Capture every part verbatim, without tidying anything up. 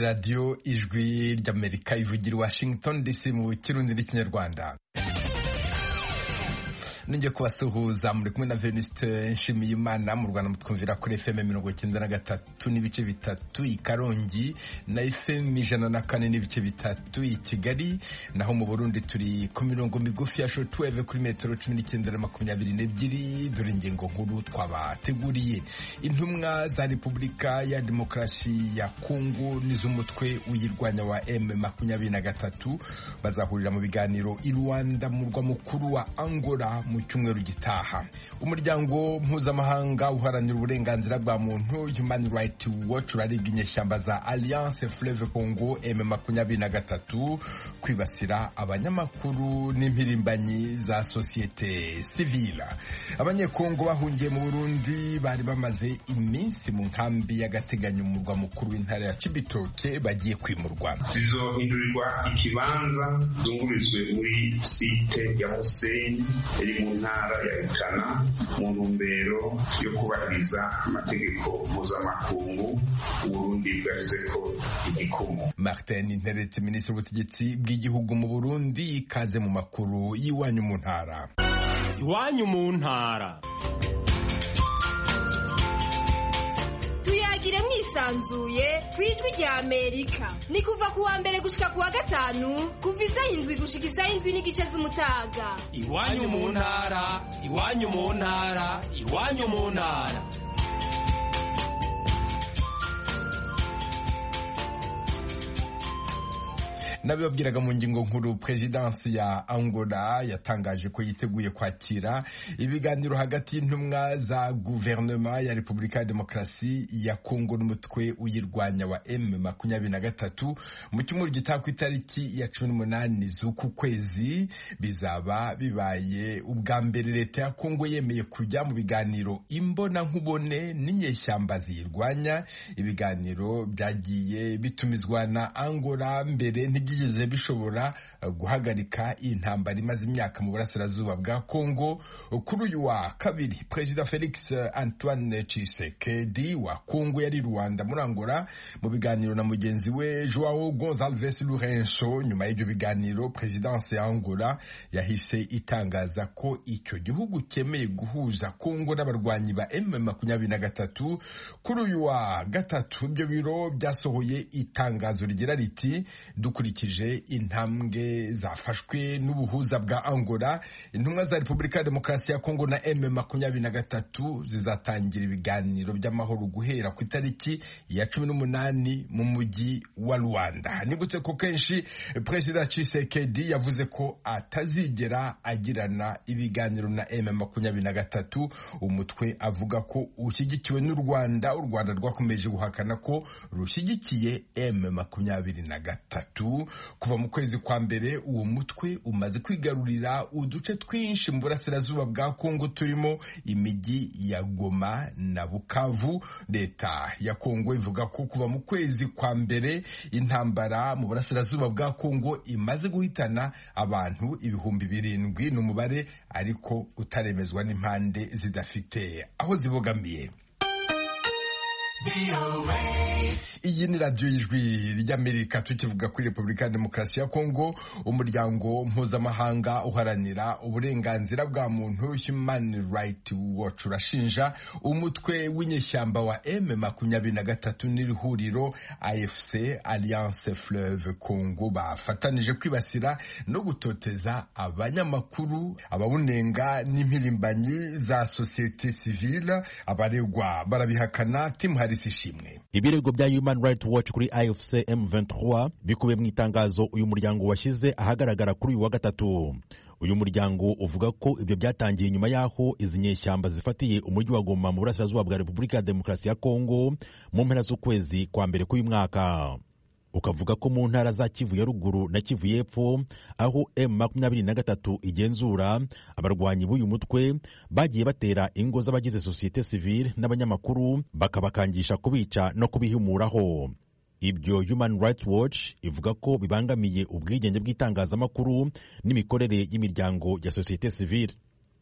Radio Ijwi ry'Amerika ivugira Washington D C mu Kirundi n'Ikinyarwanda. Ninjye kubasuhuza muri kumwe na Venuste Nshimiyimana mu Rwanda mutwumvira kuri F M mirongo icyenda na gatatu n'ibice bitatu i Karongi na F M ijana na kane n'ibice bitatu i Kigali, naho mu Burundi turi ku mirongo migufi ya shortwave kuri metero cumi n'icyenda na makumyabiri n'ebyiri. Dore ingingo nkuru twabateguriye. Intumwa za Repubulika ya Demokarasi ya Kongo n'iz'umutwe uyirwanya wa M makumyabiri na gatatu bazahurira mu biganiro i Rwanda mu murwa mukuru wa Angola mu cyumweru gitaha. Umuryango mpuzamahanga uharanira uburenganzira bwa muntu Human Rights Watch urariga inyeshyamba za Alliance Fleuve Congo M makumyabiri na gatatu kwibasira abanyamakuru n'impirimbanyi za societe civile. Abanyekongo bahungiye mu Burundi bari bamaze iminsi mu nkambi y'agateganyo mu murwa mukuru w'intara ya Cibitoke bagiye kwimurwa. Zizohindurirwa ikibanza zungurizwe muri site ya Musenyi iri mu ntara ya Rutana mu ntumbero yo kubahiriza amategeko mpuzamakungu Burundi bwagize ko igikumu. Martin Nteretse, Minisitiri w'Ubutegetsi bw'Igihugu mu Burundi, ikaze mu makuru y'iwanyu mu ntara. Iwanyu mu ntara. Tuyagire mwisanzuye kwijwi rya Amerika. Ni kuva kuwa mbere gushika kuwa gatanu kuva isaha indwi gushika isaha indwi n'igice z'umutaga. Iwanyu mu ntara, iwanyu mu ntara, iwanyu mu ntara. Nabibabwiraga mu ngingo nkuru, Presidence ya Angola yatangaje ko yiteguye kwakira ibiganiro hagati y'intumwa za guverinoma ya Repubulika ya Demokarasi ya Kongo n'umutwe uyirwanya wa M makumyabiri na gatatu mu cyumweru gitaha ku itariki ya cumi n'umunani z'uku kwezi. Bizaba bibaye ubwa mbere leta ya Kongo yemeye kujya mu biganiro imbona nkubone n'inyeshyamba ziyirwanya. Ibiganiro byagiye bitumizwa na Angola mbere ntibyi byigeze bishobora guhagarika intambara imaze imyaka mu burasirazuba bwa Kongo. Kuri uyu wa kabiri, Perezida Felix Antoine Tshisekedi wa Kongo yari Rwanda muri Angola mu biganiro na mugenzi we Joao Gonçalves Lourenço. Nyuma y'ibyo biganiro, Presidence ya Angola yahise itangaza ko icyo gihugu cyemeye guhuza Kongo n'abarwanyi ba M makumyabiri na gatatu. Kuri uyu wa gatatu, ibyo biro byasohoye itangazo rigira riti: dukurikije intambwe zafashwe n'ubuhuza bwa Angola, intumwa za Repubulika ya Demokarasi ya Kongo na M makumyabiri na gatatu zizatangira ibiganiro by'amahoro guhera ku itariki ya cumi n'umunani mu mujyi wa Rwanda. Nibutse ko kenshi Perezida Tshisekedi yavuze ko atazigera agirana ibiganiro na M makumyabiri na gatatu, umutwe avuga ko ushyigikiwe n'u Rwanda. U Rwanda rwakomeje guhakana ko rushyigikiye M makumyabiri na gatatu. Kuva mu kwezi kwa mbere, uwo mutwe umaze kwigarurira uduce twinshi mu burasirazuba bwa Kongo turimo imijyi ya Goma na Bukavu. Leta ya Kongo ivuga ko kuva mu kwezi kwa mbere intambara mu burasirazuba bwa Kongo imaze guhitana abantu ibihumbi birindwi, n'umubare ariko utaremezwa n'impande zidafite aho zibogamiye. Iyi ni Radio Ijwi ry'Amerika, tukivuga kuri Repubulika ya Demokarasi ya Kongo. Umuryango mpuzamahanga uharanira uburenganzira bwa muntu Human Rights Watch urashinja umutwe w'inyeshyamba wa M makumyabiri na gatatu n'ihuriro A F C Alliance Fleuve Congo bafatanije kwibasira no gutoteza abanyamakuru, ababunenga n'impirimbanyi za societe civile. Abaregwa barabihakana. Tim Harris ishimwe. Ibirego bya Human Rights Watch kuri A F C M vingt-trois bikubiye mu itangazo uyu muryango washyize ahagaragara kuri uyu wa gatatu. Uyu muryango uvuga ko ibyo byatangiye nyuma yaho izi nyeshyamba zifatiye umujyi wa Goma mu burasirazuba bwa Repubulika ya Demokarasi ya Kongo mu mpera z'ukwezi kwa mbere k'uyu mwaka. Ukavuga ko mu ntara za Kivu ya ruguru na Kivu y'epfo, aho M makumyabiri na gatatu igenzura, abarwanyi b'uyu mutwe bagiye batera ingo z'abagize societe civile n'abanyamakuru bakabakangisha kubica no kubihumuraho. Ibyo Human Rights Watch ivuga ko bibangamiye ubwigenge bw'itangazamakuru n'imikorere y'imiryango ya societe civile.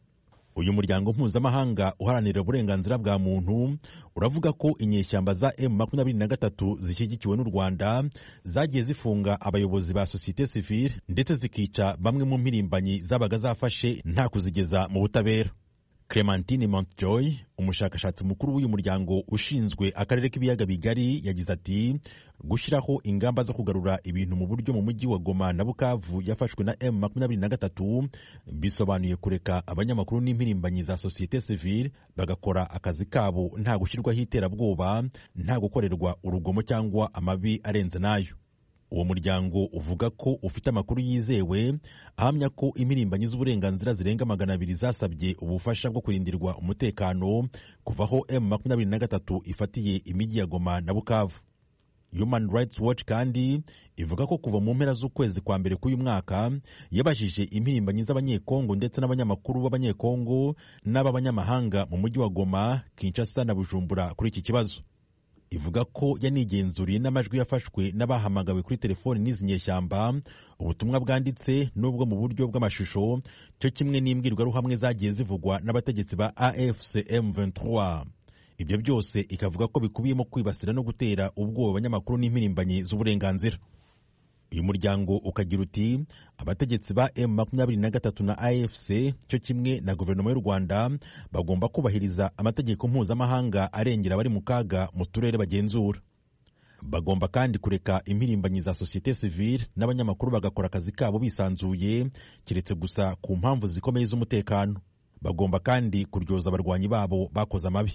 uyu muryango mpuzamahanga uharanira uburenganzira bwa muntu uravuga ko inyeshyamba za M makumyabiri na gatatu zishyigikiwe n'u Rwanda zagiye zifunga abayobozi ba societe civile ndetse zikica bamwe mu mpirimbanyi zabaga zafashe nta kuzigeza mu butabera. Clementine Montjoy, umushakashatsi mukuru w'uyu muryango ushinzwe akarere k'ibiyaga bigari, yagize ati gushyiraho ingamba zo kugarura ibintu mu buryo mu mujyi wa Goma na Bukavu yafashwe na M makumyabiri na gatatu bisobanuye kureka abanyamakuru n'impirimbanyi za societe civile bagakora akazi kabo nta gushyirwaho iterabwoba, nta gukorerwa urugomo cyangwa amabi arenze nayo. Uwo muryango uvuga ko ufite amakuru yizewe ahamya ko impirimbanyi z'uburenganzira zirenga magana abiri zasabye ubufasha bwo kurindirwa umutekano kuva aho M makumyabiri na gatatu ifatiye imijyi ya Goma na Bukavu. Human Rights Watch kandi ivuga ko kuva mu mpera z'ukwezi kwa mbere k'uyu mwaka yabajije impirimbanyi z'abanyekongo ndetse n'abanyamakuru b'abanyekongo n'ab'abanyamahanga mu mujyi wa Goma, Kinshasa na Bujumbura kuri iki kibazo. Ivuga ko yanigenzuriye n'amajwi yafashwe n'abahamagawe kuri telefoni n'izi nyeshyamba, ubutumwa bwanditse n'ubwo mu buryo bw'amashusho, cyo kimwe n'imbwirwaruhamwe zagiye zivugwa n'abategetsi ba A F C M vingt-trois. Ibyo byose ikavuga ko bikubiyemo kwibasira no gutera ubwoba abanyamakuru n'impirimbanyi z'uburenganzira. Uyu muryango ukagira uti abategetsi ba M makumyabiri na gatatu na A F C cyo kimwe na guverinoma y'u Rwanda bagomba kubahiriza amategeko mpuzamahanga arengera abari mu kaga mu turere bagenzura. Bagomba kandi kureka impirimbanyi za societe civile n'abanyamakuru bagakora akazi kabo bisanzuye, kiretse gusa ku mpamvu zikomeye z'umutekano. Bagomba kandi kuryoza abarwanyi babo bakoze amabi.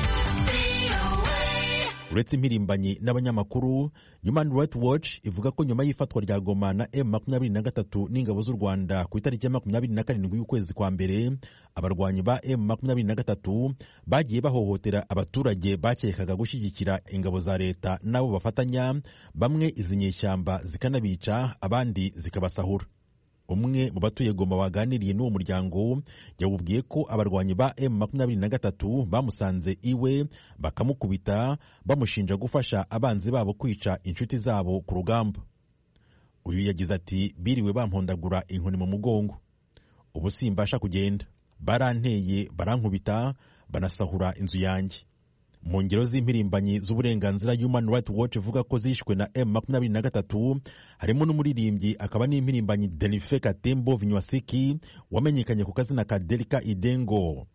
Uretse impirimbanyi n'abanyamakuru, Human Rights Watch ivuga ko nyuma y'ifatwa rya Goma na M makumyabiri na gatatu n'ingabo z'u Rwanda ku itariki ya makumyabiri na karindwi y'ukwezi kwa mbere, abarwanyi ba M makumyabiri na gatatu bagiye bahohotera abaturage bakekaga gushyigikira ingabo za leta nabo bafatanya, bamwe izi nyeshyamba zikanabica, abandi zikabasahura. Umwe mu batuye Goma waganiriye n'uwo muryango yawubwiye ko abarwanyi ba M makumyabiri na gatatu bamusanze iwe bakamukubita bamushinja gufasha abanzi babo kwica inshuti zabo ku rugamba. Uyu yagize ati biriwe bampondagura inkoni mu mugongo, ubu simbasha kugenda, baranteye barankubita banasahura inzu yanjye. Mu ngero z'impirimbanyi z'uburenganzira, Human Rights Watch ivuga ko zishwe na M makumyabiri na gatatu harimo n'umuririmbyi akaba n'impirimbanyi Denife Katembo Vinywasiki wamenyekanye ku kazina ka Delika Idengo.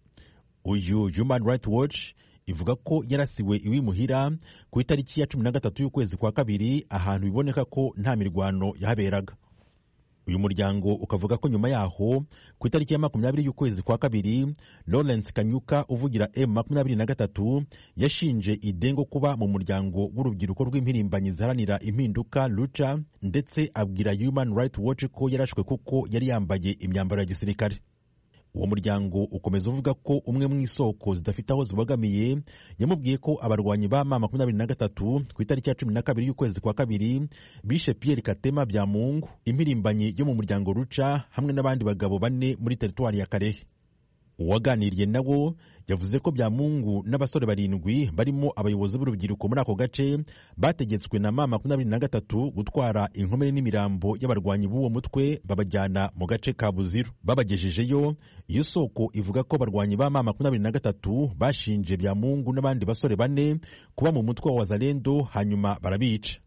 Uyu Human Rights Watch ivuga ko yarasiwe iwimuhira ku itariki ya cumi na gatatu y'ukwezi kwa kabiri ahantu biboneka ko nta mirwano yahaberaga. Uyu muryango ukavuga ko nyuma yaho ku itariki ya makumyabiri y'ukwezi kwa kabiri, Lawrence Kanyuka uvugira M makumyabiri na gatatu yashinje Idengo kuba mu muryango w'urubyiruko rw'impirimbanyi ziharanira impinduka Lucha, ndetse abwira Human Rights Watch ko yarashwe kuko yari yambaye imyambaro ya gisirikare. Uwo muryango ukomeza uvuga ko umwe mu isoko zidafite aho zibogamiye yamubwiye ko abarwanyi ba M makumyabiri na gatatu ku itariki ya cumi na kabiri y'ukwezi kwa kabiri bishe Pierre Katema Byamungu, impirimbanyi yo mu muryango Lucha, hamwe n'abandi bagabo bane muri teritwari ya Karehe. Uwaganiriye nabo yavuze ko Byamungu n'abasore barindwi barimo abayobozi b'urubyiruko muri ako gace bategetswe na M makumyabiri na gatatu gutwara inkomere n'imirambo y'abarwanyi b'uwo mutwe babajyana mu gace ka Buziru. Babagejejeyo, iyo soko ivuga ko abarwanyi ba M makumyabiri na gatatu bashinje Byamungu n'abandi basore bane kuba mu mutwe wa Wazalendo, hanyuma barabica.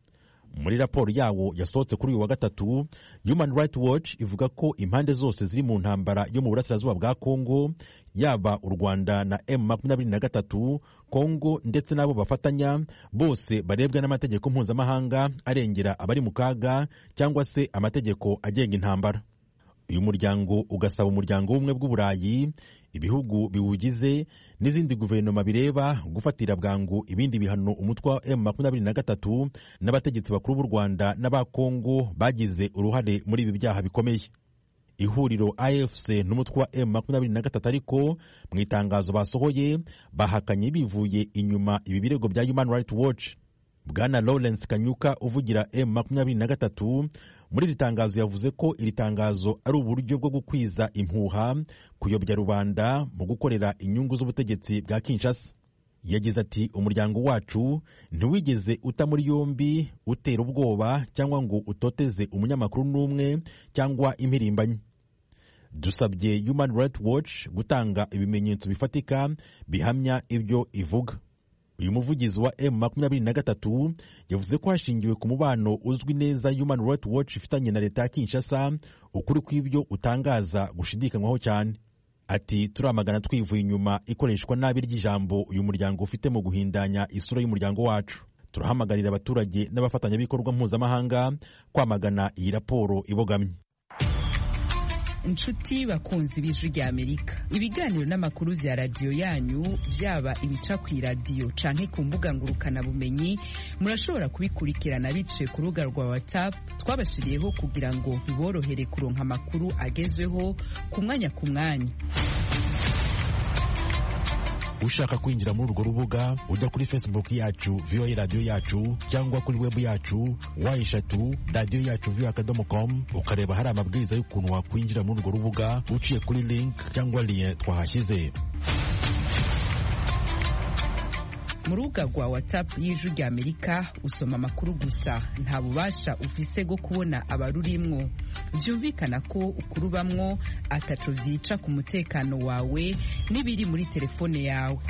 Muri raporo yawo yasohotse kuri uyu wa gatatu, Human Rights Watch ivuga ko impande zose ziri mu ntambara yo mu burasirazuba bwa Kongo, yaba u Rwanda na M makumyabiri na gatatu, Kongo ndetse n'abo bafatanya, bose barebwa n'amategeko mpuzamahanga arengera abari mu kaga cyangwa se amategeko agenga intambara. Uyu muryango ugasaba umuryango w'ubumwe bw'Uburayi, ibihugu biwugize n'izindi guverinoma bireba gufatira bwangu ibindi bihano umutwe wa M makumyabiri na gatatu n'abategetsi bakuru b'u Rwanda n'aba Kongo bagize uruhare muri ibi byaha bikomeye. Ihuriro A F C n'umutwe wa M makumyabiri na gatatu ariko mu itangazo basohoye bahakanye bivuye inyuma ibi birego bya Human Rights Watch. Bwana Lawrence Kanyuka uvugira M makumyabiri na gatatu muri iri tangazo yavuze ko iri tangazo ari uburyo bwo gukwiza impuha, kuyobya rubanda mu gukorera inyungu z'ubutegetsi bwa Kinshasa. Yagize ati umuryango wacu ntiwigeze uta muri yombi, utera ubwoba cyangwa ngo utoteze umunyamakuru n'umwe cyangwa impirimbanyi. dusabye Human Rights Watch gutanga ibimenyetso bifatika bihamya ibyo ivuga. Uyu muvugizi wa M makumyabiri na gatatu yavuze ko hashingiwe ku mubano uzwi neza Human Rights Watch ifitanye na leta ya Kinshasa, ukuri kw'ibyo utangaza gushidikanywaho cyane. Ati turamagana twivuye inyuma ikoreshwa nabi ry'ijambo uyu muryango ufite mu guhindanya isura y'umuryango wacu. Turahamagarira abaturage n'abafatanyabikorwa mpuzamahanga kwamagana iyi raporo ibogamye. Inshuti bakunzi b'Ijwi rya Amerika, ibiganiro n'amakuru vya radio yanyu vyaba ibica ku radio canke ku mbuga ngurukana bumenyi murashobora kubikurikirana bice ku rubuga rwa WhatsApp twabashiriyeho kugira ngo biborohere kuronka amakuru agezweho ku mwanya ku mwanya. Ushaka kwinjira muri urwo rubuga ujya kuri Facebook yacu V O A Radio yacu cyangwa kuri web yacu wa eshatu radio yacu v o a akadomo com ukareba hari amabwiriza y'ukuntu wakwinjira muri urwo rubuga uciye kuri link cyangwa lien twahashyize. Mu rubuga rwa WhatsApp y'Ijwi rya Amerika usoma amakuru gusa, nta bubasha ufise bwo kubona abarurimwo. Vyumvikana ko ukurubamwo ataco vyica ku mutekano wawe n'ibiri muri telefone yawe.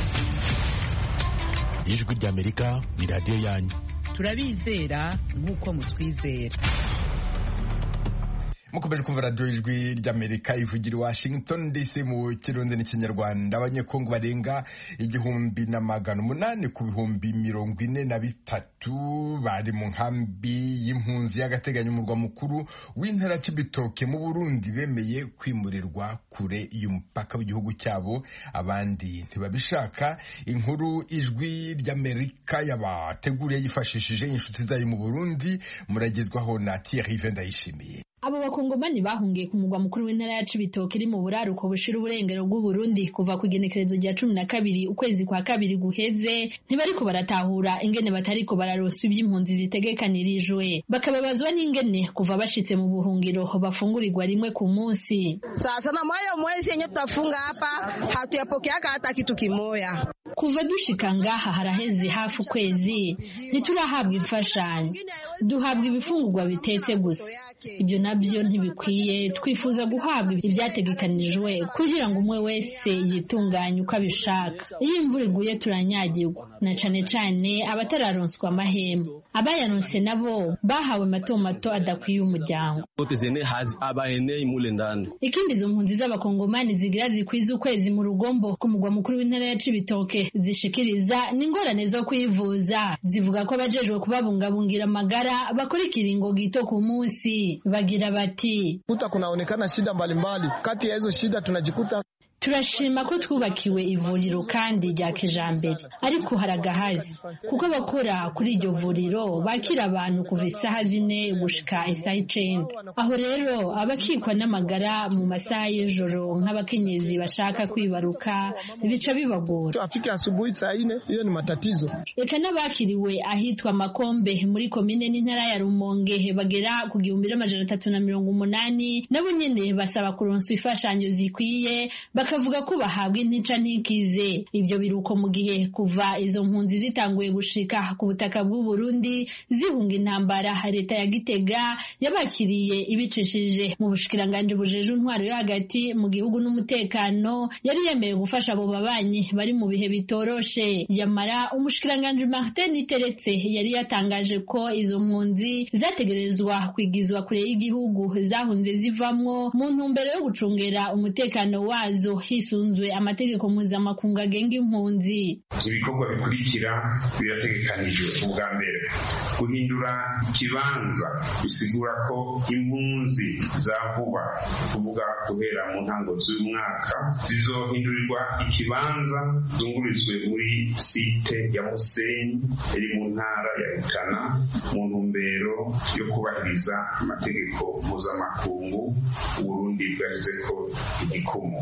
Ijwi rya Amerika ni radio yanyu. Turabizera nk'uko mutwizera. Mukomeje kumva radio Ijwi ry'Amerika ivugira i Washington D C mu Kirundi n'Ikinyarwanda. Abanyekongo barenga igihumbi na magana umunani ku bihumbi mirongo ine na bitatu bari mu nkambi y'impunzi y'agateganyo umurwa mukuru w'intara Cibitoke mu Burundi bemeye kwimurirwa kure y'umupaka w'igihugu cyabo, abandi ntibabishaka. Inkuru Ijwi ry'Amerika yabateguriye yifashishije inshuti zayo mu Burundi, muragezwaho na Thierry Vendayishimiye. Abo bakongomani bahungiye ku mugwa mukuru w'intara ya Cibitoke iri mu buraruko bushira uburengero bw'u Burundi kuva ku igenekerezo rya cumi na kabiri ukwezi kwa kabiri guheze, ntibariko baratahura ingene batariko bararoswa iby'impunzi zitegekanirijwe, bakababazwa n'ingene kuva bashitse mu buhungiro bafungurirwa rimwe ku munsi. Sasa na moyo mwezi yenye tutafunga hapa hatuyapokeaka hata kitu kimoya. Kuva dushika ngaha haraheze hafi ukwezi ntiturahabwa imfashanyo, duhabwa ibifungurwa bitetse gusa. Ibyo nabyo ntibikwiye, twifuza guhabwa ibyategekanijwe kugira ngo umwe wese yitunganye uko abishaka. Iyo imvura iguye turanyagirwa, na cane cane abatararonswa amahema. Abayaronse nabo bahawe mato mato adakwiye umuryango. Ikindi izo mpunzi z'abakongomani zigira zikwiza ukwezi mu rugombo ku mugwa mukuru w'intara ya Cibitoke zishikiriza n'ingorane zo kwivuza. Zivuga ko abajejwe kubabungabungira amagara bakora ikiringo gito ku munsi. Bagira bati kuta kunaonekana shida mbalimbali, kati ya hizo shida tunajikuta turashima ko twubakiwe ivuriro kandi rya kijambere, ariko haragahazi kuko abakora kuri iryo vuriro bakira abantu kuva isaha zine gushika isaha icenda. Aho rero abakikwa n'amagara mu masaha y'ijoro nk'abakenyezi bashaka kwibaruka bica bibagora. Afika asubuhi saa ine, hiyo ni matatizo. Eka n'abakiriwe ahitwa Makombe muri komine n'intara ya Rumonge bagera ku gihumbi n'amajana atatu na mirongo umunani, nabo nyene basaba kuronswa imfashanyo zikwiye, bakavuga ko bahabwa intica ntikize. Ibyo biruko mu gihe kuva izo mpunzi zitanguye gushika ku butaka bw'u Burundi zihunga intambara, leta ya Gitega yabakiriye ibicishije mu bushikiranganje bujeje intwaro yo hagati mu gihugu n'umutekano, yari yemeye gufasha abo babanyi bari mu bihe bitoroshe. Yamara umushikiranganje Martin Iteretse yari yatangaje ko izo mpunzi zategerezwa kwigizwa kure y'igihugu zahunze zivamwo mu ntumbero yo gucungera umutekano wazo hisunzwe amategeko mpuzamakungu agenga impunzi. Ibikorwa bikurikira birategekanijwe. Ubwa mbere, guhindura ikibanza bisigura ko impunzi za vuba, kuvuga guhera mu ntango z'umwaka, zizohindurirwa ikibanza zungurizwe muri site ya Musenyi iri mu ntara ya Rutana mu ntumbero yo kubahiriza amategeko mpuzamakungu Burundi bwashyize ko igikumu. Naho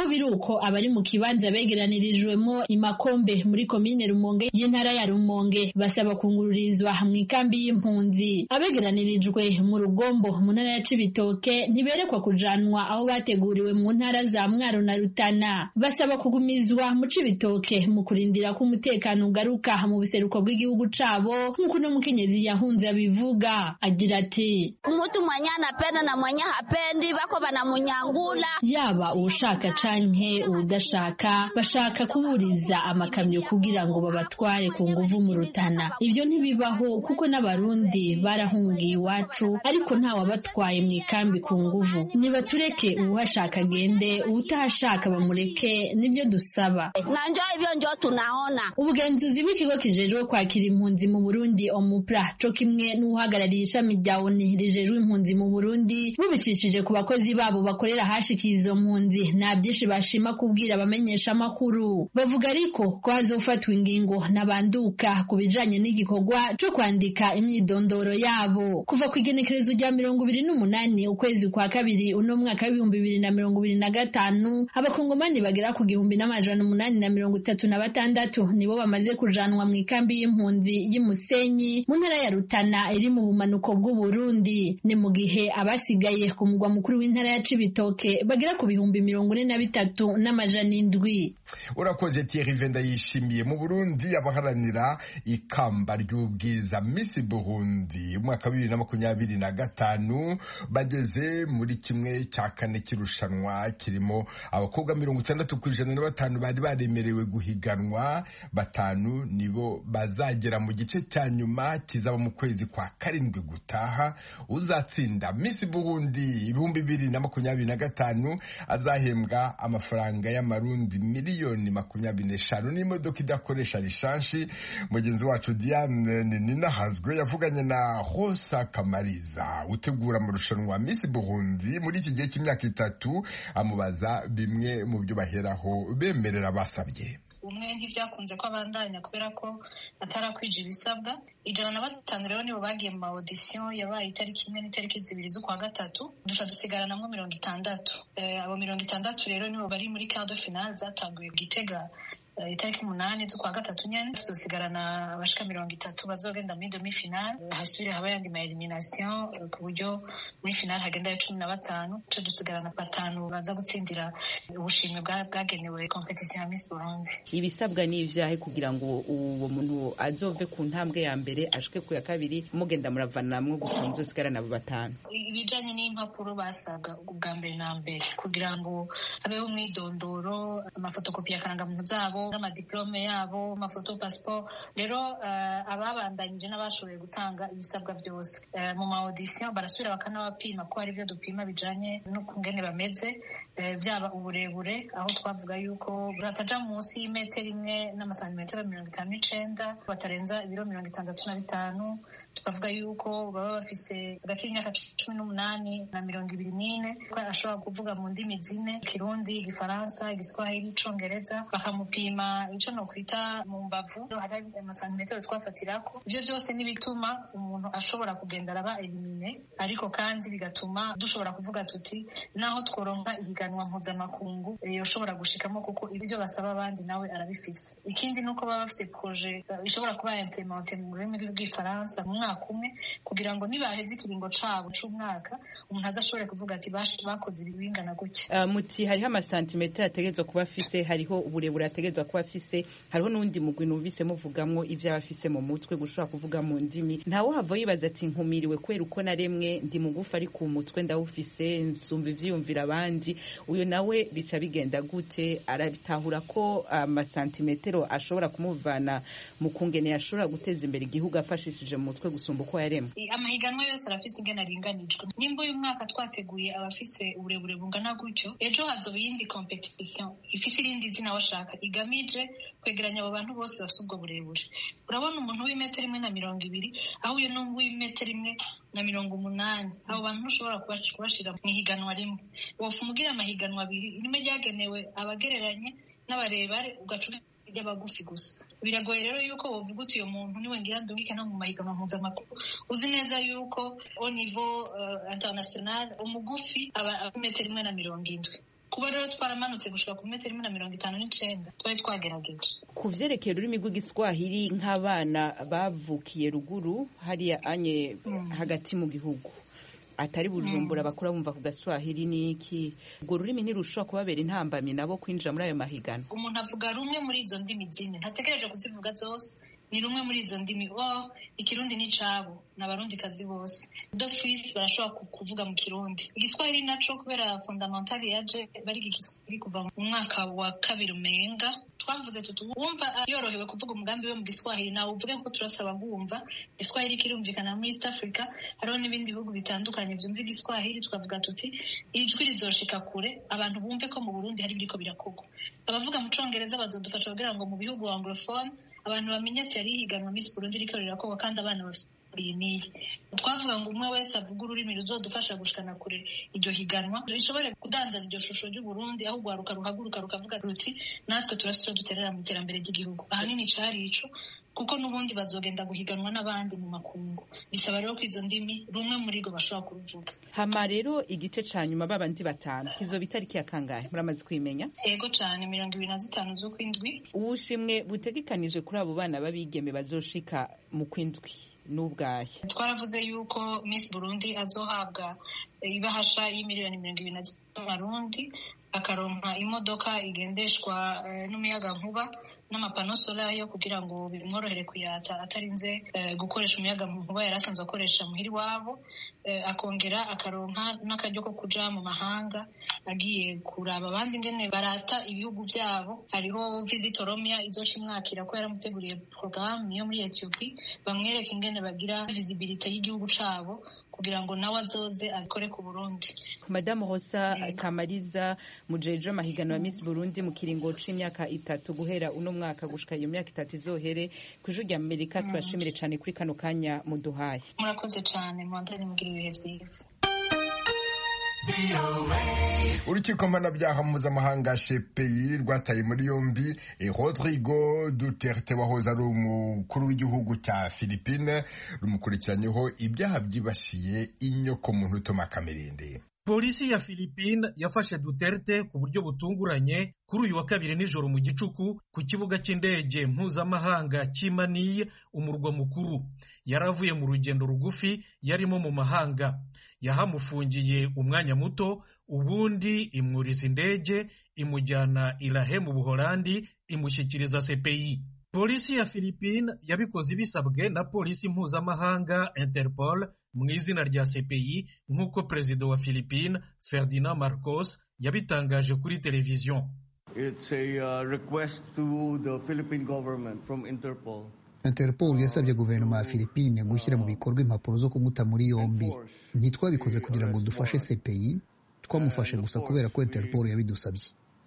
biruko abari mu kibanza begeranirijwemo imakombe muri komine Rumonge y'intara ya Rumonge basaba kungururizwa mu ikambi y'impunzi. Abegeranirijwe mu Rugombo mu ntara ya Cibitoke ntiberekwa kujanwa aho bateguriwe mu ntara za Mwaro na Rutana. Basaba kugumizwa mu Cibitoke mu kurindira ko umutekano ugaruka mu buseruko bw'igihugu cabo, nk'uko no mukenyezi yahunze abivuga. Agira ati umuntu mwenye anapenda na mwenye hapendi bako banamunyangula. Yaba ushaka canke udashaka bashaka kuburiza amakamyo kugira ngo babatware ku nguvu mu Rutana. Ibyo ntibibaho kuko n'abarundi barahungiye iwacu, ariko nta wabatwaye mu ikambi ku nguvu. Nibatureke uwashaka gende, utashaka bamureke, nibyo dusaba. Nanjo ibyo njo tunaona. Ubugenzuzi bw'ikigo kijejwe kwakira impunzi mu Burundi Omupra co kimwe n'uhagarariye ishami rya O N U rijejwe impunzi mu Burundi bubicishije ku bakozi babo bakorera hashikiye izo mpunzi, nta byinshi bashima kubwira abamenyesha amakuru. Bavuga ariko ko hazofatwa ingingo nabanduka ku bijanye n'igikorwa co kwandika imyidondoro yabo. Kuva ku igenekerezo rya mirongo ibiri n'umunani ukwezi kwa kabiri uno mwaka w'ibihumbi bibiri na mirongo ibiri na gatanu, abakongomani bagera ku gihumbi n'amajana umunani na mirongo itatu na batandatu nibo bamaze kujanwa mu ikambi y'impunzi y'Imusenyi mu ntara ya Rutana iri mu bumanuko bw'u Burundi. Ni mu gihe abasigaye ku mugwa mukuru w'intara ya Cibitoke bagera ku bihumbi mirongo ine na bitatu n'amajana indwi. Urakoze Thierry Venda yishimiye. Mu Burundi abaharanira ikamba ry'ubwiza Miss Burundi umwaka wa bibiri na makumyabiri na gatanu bageze muri kimwe cya kane kirushanwa kirimo abakobwa mirongo itandatu ku ijana na batanu bari baremerewe guhiganwa. Batanu nibo bazagera mu gice cya nyuma kizaba mu kwezi kwa karindwi gutaha. Uzatsinda Miss Burundi ibihumbi bibiri na makumyabiri na gatanu azahembwa amafaranga y'amarundi miliyoni makumyabiri n'eshanu n'imodoka idakoresha lishanshi. Mugenzi wacu Diane Ninahazwe yavuganye na Rosa Kamariza utegura amarushanwa Miss Burundi muri iki gihe cy'imyaka itatu, amubaza bimwe mu byo baheraho bemerera basabye. Umwe ntibyakunze ko abandanya kubera ko atarakwije ibisabwa. Ijana na batanu rero nibo bagiye mu audition yabaye itariki imwe n'itariki zibiri z'ukwa gatatu, dusha dusigaranamwo mirongo itandatu. Abo mirongo itandatu rero nibo bari muri quart de finale zatanguye Gitega itariki umunani z'ukwa gatatu nyene. Dusigarana abashika mirongo itatu bazogenda muri demi finale, hasubire haba yandi ma elimination ku buryo muri finale hagenda cumi na batanu. Duca dusigarana batanu baza gutsindira ubushimwe bwagenewe competition ya Miss Burundi. Ibisabwa ni ivyahe kugira ngo uwo muntu azove ku ntambwe ya mbere ashike ku ya kabiri mugenda muravanamwe gusa muzosigarana abo batanu? Ibijanye n'impapuro basabwa ubwa mbere na mbere kugira ngo habeho umwidondoro, amafotokopi ya karangamuntu zabo, n'amadiplome yabo, amafoto, passport. Rero uh, ababandanyije n'abashoboye gutanga ibisabwa byose uh, mu ma audition barasubira bakanabapima ko ari byo dupima bijanye no kungene bameze, uh, byaba uburebure aho twavuga yuko bataja munsi y'imetero imwe n'amasantimetero mirongo itanu n'icenda, batarenza ibiro mirongo itandatu na bitanu. Tukavuga yuko baba bafise hagati y'imyaka cumi n'umunani na mirongo ibiri n'ine, ko ashobora kuvuga mu ndimi zine: Kirundi, Igifaransa, Igiswahili, Icongereza. Bakamupima ico no kwita mu mbavu, hari amasantimetero twafatirako. Ivyo byose nibituma umuntu ashobora kugenda araba elimine, ariko kandi bigatuma dushobora kuvuga tuti naho tworonka ihiganwa mpuzamakungu yoshobora gushikamo, kuko ibyo basaba abandi nawe arabifise. Ikindi nuko baba bafise projet ishobora kuba implementé mu rurimi rw'igifaransa mu mwaka umwe, kugira ngo nibaheze ikiringo cabo c'umwaka umuntu azashobore kuvuga ati bakoze ibingana gutya. Uh, muti hariho amasantimetero ategerezwa kuba afise, hariho uburebure ategerezwa kuba afise, hariho n'undi mugwi numvise muvugamwo ivyo abafise mu mutwe gushobora kuvuga mu ndimi. Ntawo hava yibaza ati nkumiriwe kwera uko naremwe, ndi mugufi ari ku mutwe ndawufise, nsumba ivyiyumvira abandi. Uyo nawe bica bigenda gute? Arabitahura ko amasantimetero uh, ashobora kumuvana mu kungene yashobora guteza imbere igihugu afashishije mu mutwe gusumba uko yaremwe? Amahiganwa yose arafise ingene aringanijwe. Nimba uyu mwaka twateguye abafise uburebure bungana gutyo, ejo hazoba iyindi competition ifise irindi zina washaka igamije kwegeranya abo bantu bose bafise ubwo burebure. Urabona umuntu w'imetero imwe na mirongo ibiri aho uyu n'uwo w'imetero imwe na mirongo umunani, abo bantu ushobora kubashira mu higanwa rimwe. Wofu mugira amahiganwa abiri, rimwe ryagenewe abagereranye n'abarebare, ugacura y'abagufi gusa. Biragoye rero yuko wovuga uti uyo muntu niwe ngira ndungike no mu mahiganwa mpuzamakungu, uzi neza yuko au niveau uh, international umugufi aba metero imwe na mirongo indwi. kuba rero twaramanutse gushika ku metero imwe na mirongo itanu n'icenda twari twagerageje. Ku vyerekeye ururimi rw'igiswahili nk'abana bavukiye ruguru hariya anye mm. hagati mu gihugu atari Bujumbura mm. bakura bumva ku gaswahili niki ubwo rurimi ntirushobora kubabera intambamyi nabo kwinjira muri ayo mahigano. Umuntu avuga rumwe muri izo ndimi zine ntategereje kuzivuga zose, ni rumwe muri izo ndimi. Oh, ikirundi ni cabo n'abarundi kazi bose d'office barashobora kuvuga mu kirundi. Igiswahili naco kubera fundamental yaje bari igiswahili kuva mu mwaka wa kabiri umenga twavuze tutu wumva yorohewe kuvuga umugambi we mu giswahili nawe uvuge ko turasaba bumva igiswahili kirumvikana muri East Africa. Hariho n'ibindi bihugu bitandukanye byumva igiswahili tukavuga tuti ijwi rizoshika kure abantu bumve ko mu Burundi hari biriko birakorwa. Abavuga mu Congereza bazodufasha kugira ngo mu bihugu anglophone abantu bamenye ati ari higanwa Miss Burundi riko rirakorwa kandi abana bafite niyi. Twavuga ngo umwe wese avuga ururimi ruzodufasha gushikana kure iryo higanwa rishobore kudandaza iryo shusho ry'u Burundi aho gwaruka ruhaguruka rukavuga ruti natwe turasho duterera mu iterambere ry'igihugu. Ahanini cari ico kuko nubundi bazogenda guhiganwa n'abandi mu makungu, bisaba rero ko izo ndimi rumwe muri go bashobora kuruvuga. Hama rero igice ca nyuma babandi batanu kizo bitariki ya kangahe muramaze kwimenya? Yego cyane mirongo ibiri na zitanu zo kwindwi. Ubushimwe butegekanije kuri abo bana babigeme bazoshika mu kwindwi n'ubwahe? Twaravuze yuko Miss Burundi azohabwa ibahasha y'imiliyoni mirongo ibiri na zitanu Marundi, akaronka imodoka igendeshwa uh, n'umuyaga nkuba n'amapano solar yo kugira ngo bimworohere kuyatsa atarinze uh, gukoresha umuyaga nkuba yarasanzwe akoresha muhiri wabo. Uh, akongera akaronka n'akaryo ko kuja mu mahanga agiye kuraba abandi ngene barata ibihugu vyabo. Hariho Visit Oromia izoca imwakira ko yaramuteguriye programme yo muri Ethiopia bamwereka ingene bagira visibility y'igihugu cabo kugira ngo nawe azoze akore ku Burundi. Madame Rosa Kamariza mujeje mahigano ya Miss Burundi mu kiringo c'imyaka itatu guhera uno mwaka gushika iyo myaka itatu izohere kujuru rya Amerika. Twashimire cyane kuri kano kanya muduhaye. Murakoze cyane mwandane mugira ibihe vyiza. Urukiko mpanabyaha mpuzamahanga C P I rwataye muri yombi Rodrigo Duterte wahoze ari umukuru w'igihugu cya Philippines rumukurikiranyeho ibyaha byibasiye inyoko muntu Thomas Kamerinde. Polisi ya Philippines yafashe Duterte ku buryo butunguranye kuri uyu wa kabiri nijoro mu gicuku ku kibuga cy'indege mpuzamahanga cy'Manille umurwa mukuru. Yaravuye mu rugendo rugufi yarimo mu mahanga. Yahamufungiye umwanya muto ubundi imwuriza indege imujyana Irahe mu Buholandi imushyikiriza C P I. Polisi ya Philippines yabikoze bisabwe na polisi mpuzamahanga Interpol mu izina rya C P I nk'uko perezida wa Philippines Ferdinand Marcos yabitangaje kuri televiziyo. It's a uh, request to the Philippine government from Interpol. Interpol yasabye guverinoma ya Philippines gushyira mu bikorwa impapuro zo kumuta muri yombi. Ntitwabikoze kugira ngo dufashe C P I, twamufashe gusa kubera ko Interpol yabidusabye.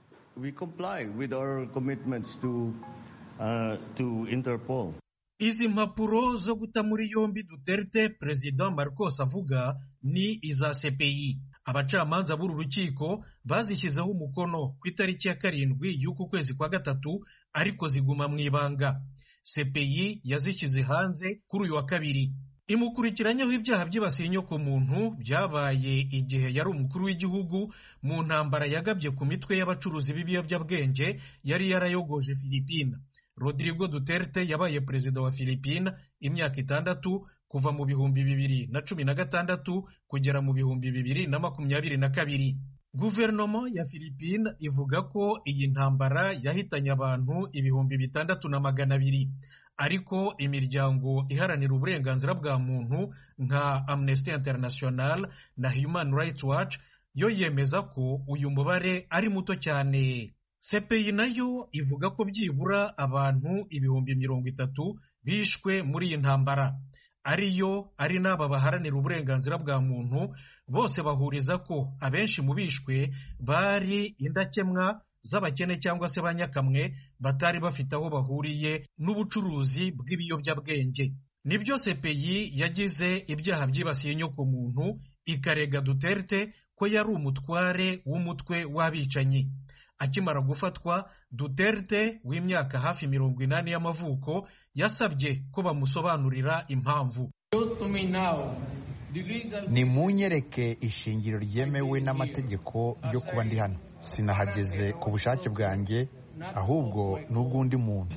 We comply with our commitments to uh, to Interpol. Izi mpapuro zo guta muri yombi Duterte President Marcos avuga ni iza C P I. Abacamanza b'uru rukiko bazishyizeho umukono ku itariki ya karindwi y'uku kwezi kwa gatatu ariko ziguma mu ibanga. C P I yazishyize hanze kuri uyu wa kabiri. Imukurikiranyeho ibyaha byibasiye inyoko muntu byabaye igihe yari umukuru w'igihugu mu ntambara yagabye ku mitwe y'abacuruzi b'ibiyobyabwenge yari yarayogoje Philippines. Rodrigo Duterte yabaye perezida wa Philippines imyaka itandatu kuva mu bihumbi bibiri na cumi na gatandatu kugera mu bihumbi bibiri na makumyabiri na kabiri. Guverinoma ya Philippines ivuga ko iyi ntambara yahitanye abantu ibihumbi bitandatu na magana abiri, ariko imiryango iharanira uburenganzira bwa muntu nka Amnesty International na Human Rights Watch yo yemeza ko uyu mubare ari muto cyane. C P I nayo ivuga ko byibura abantu ibihumbi mirongo itatu bishwe muri iyi ntambara, ariyo ari n'aba baharanira uburenganzira bwa muntu bose bahuriza ko abenshi mu bishwe bari indakemwa z'abakene cyangwa se banyakamwe batari bafite aho bahuriye n'ubucuruzi bw'ibiyobyabwenge. Nibyo C P I yagize ibyaha byibasiye inyoko muntu ikarega Duterte ko yari umutware w'umutwe w'abicanyi. Akimara gufatwa, Duterte w'imyaka hafi mirongo inani y'amavuko yasabye ko bamusobanurira impamvu. nimunyereke ishingiro ryemewe n'amategeko ryo kuba ndi hano. Sinahageze ku bushake bwanjye, ahubwo n'ubw'undi muntu.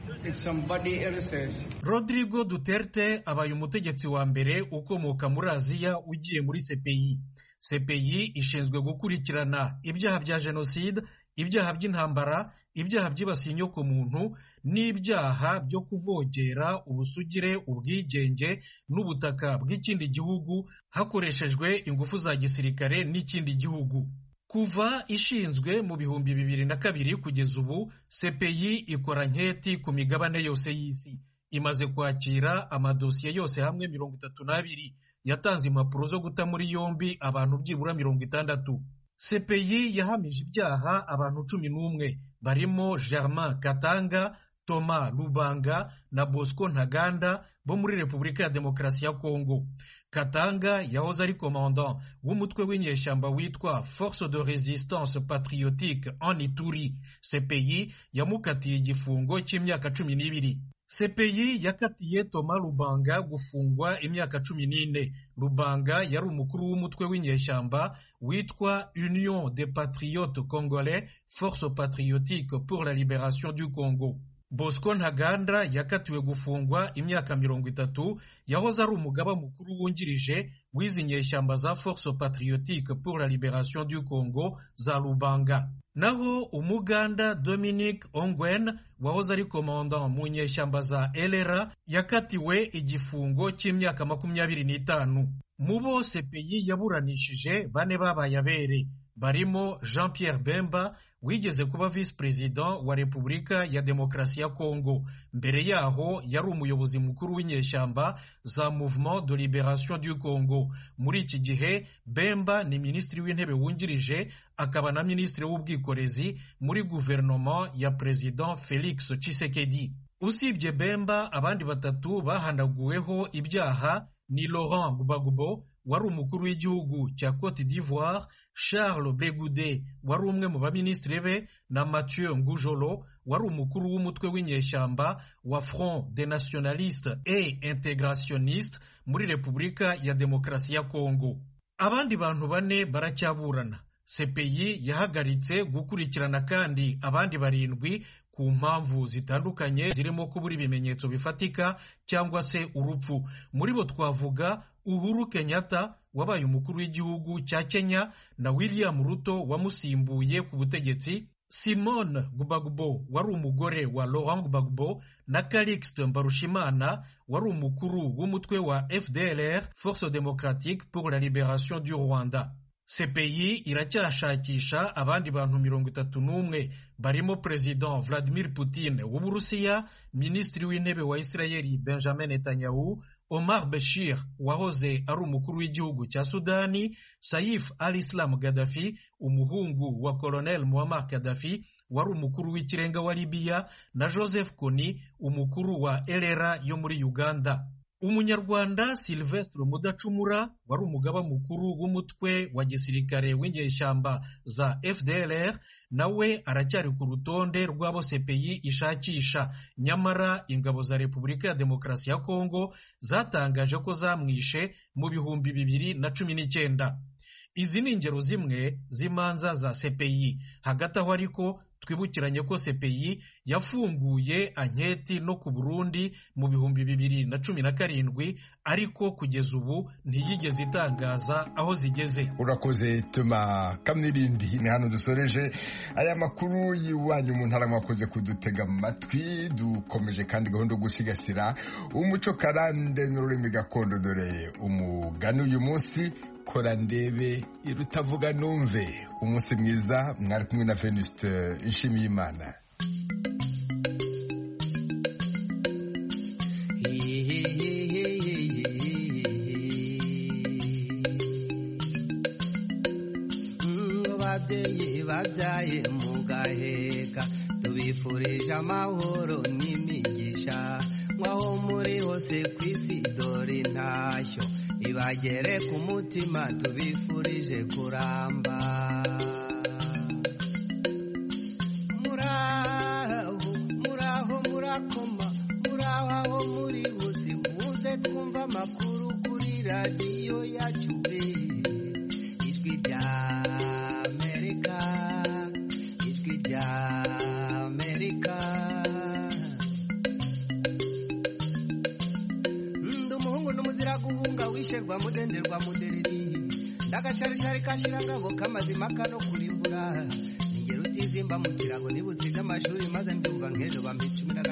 Rodrigo Duterte abaye umutegetsi wa mbere ukomoka muri Aziya ugiye muri C P I. C P I ishinzwe gukurikirana ibyaha bya jenoside, ibyaha by'intambara, ibyaha byibasiye inyokomuntu n'ibyaha byo kuvogera ubusugire, ubwigenge n'ubutaka bw'ikindi gihugu hakoreshejwe ingufu za gisirikare n'ikindi gihugu. Kuva ishinzwe mu bihumbi bibiri na kabiri kugeza ubu, C P I ikora nketi ku migabane yose y'isi. Imaze kwakira amadosiye yose hamwe mirongo itatu n'abiri, yatanze impapuro zo guta muri yombi abantu byibura mirongo itandatu. C P I yahamije ibyaha abantu cumi n'umwe barimo Germain Katanga, Thomas Lubanga na Bosco Ntaganda bo muri Repubulika ya Demokarasi ya Kongo. Katanga yahoze ari commandant w'umutwe w'inyeshyamba witwa Force de Résistance Patriotique en Ituri. C P I yamukatiye igifungo cy'imyaka cumi n'ibiri. C P I yakatiye Thomas Lubanga gufungwa imyaka cumi n'ine. Lubanga yari umukuru w'umutwe w'inyeshyamba witwa Union des Patriotes Congolais, Force Patriotique pour la Libération du Congo. Bosco Ntaganda yakatiwe gufungwa imyaka mirongo itatu, yahoze ari umugaba mukuru wungirije w'izi nyeshyamba za Force Patriotique pour la Libération du Congo za Lubanga. Naho Umuganda Dominic Ongwen wahoze ari commandant mu nyeshyamba za L R A yakatiwe igifungo cy'imyaka makumyabiri n'itanu. Mu bo C P I yaburanishije bane babaye abere, barimo Jean Pierre Bemba wigeze kuba vice president wa Repubulika ya Demokarasi ya Kongo. Mbere yaho yari umuyobozi mukuru w'inyeshyamba za Mouvement de Libération du Congo. Muri iki gihe Bemba ni minisitiri w'intebe wungirije, akaba na minisitiri w'ubwikorezi muri guverinoma ya President Felix Tshisekedi. Usibye Bemba, abandi batatu bahanaguweho ibyaha ni Laurent Gbagbo wari umukuru w'igihugu cya Cote d'Ivoire, Charles Blegude wari umwe mu baminisitiri be, na Mathieu Ngujolo wari umukuru w'umutwe w'inyeshyamba wa Front des Nationalistes et Integrationnistes muri Repubulika ya Demokarasi ya Kongo. Abandi bantu bane baracyaburana. C P I yahagaritse gukurikirana kandi abandi barindwi ku mpamvu zitandukanye zirimo kubura ibimenyetso bifatika cyangwa se urupfu. Muri bo twavuga Uhuru Kenyatta wabaye umukuru w'igihugu cya Kenya na William Ruto wamusimbuye ku butegetsi, Simone Gbagbo wari umugore wa Laurent Gbagbo na Calixte Mbarushimana wari umukuru w'umutwe wa F D L R, Force Démocratique pour la Libération du Rwanda. C P I iracyashakisha abandi bantu mirongo itatu n'umwe barimo President Vladimir Putin w'Uburusiya, Minisitiri w'intebe wa Israeli Benjamin Netanyahu, Omar Bashir wahoze ari umukuru w'igihugu cya Sudani, Saif al-Islam Gaddafi umuhungu wa Colonel Muammar Gaddafi wari umukuru w'ikirenga wa Libya, na Joseph Kony umukuru wa L R A yo muri Uganda. Umunyarwanda Sylvestre Mudacumura wari umugaba mukuru w'umutwe wa gisirikare w'inyeshyamba za F D L R nawe aracyari ku rutonde rw'abo C P I ishakisha, nyamara ingabo za Repubulika ya Demokarasi ya Kongo zatangaje ko zamwishe mu bihumbi bibiri na cumi n'icyenda. Izi ni ingero zimwe z'imanza za C P I. Hagati aho ariko twibukiranye ko C P I yafunguye anketi no ku Burundi mu bihumbi bibiri na cumi na karindwi, ariko kugeza ubu ntiyigeze itangaza aho zigeze. Urakoze Tuma Kamnirindi. Ni hano dusoreje aya makuru y'iwanyu mu ntara, mwakoze kudutega amatwi. Dukomeje kandi gahunda yo gusigasira umuco karande n'ururimi gakondo, dore umugani uyu munsi, kora ndebe irutavuga numve. Umunsi mwiza, mwari kumwe na Venuste Nshimiyimana. Babyeyi babyaye mugaheka, tubifurije amahoro n'imigisha, mwaho muri hose ku isi dore intashyo ibagere ku mutima, tubifurije kuramba. Muraho muraho murakoma, muraho aho muri hose, muze twumva amakuru kuri radiyo yacu mudenderwa mudenderwa mudereri ndagacaricari kashirangabo kamazima kano kurimbura ingero utizimba mu kirago nibutsiga amashuri maze mbyumva nk'ejo bampa icumi na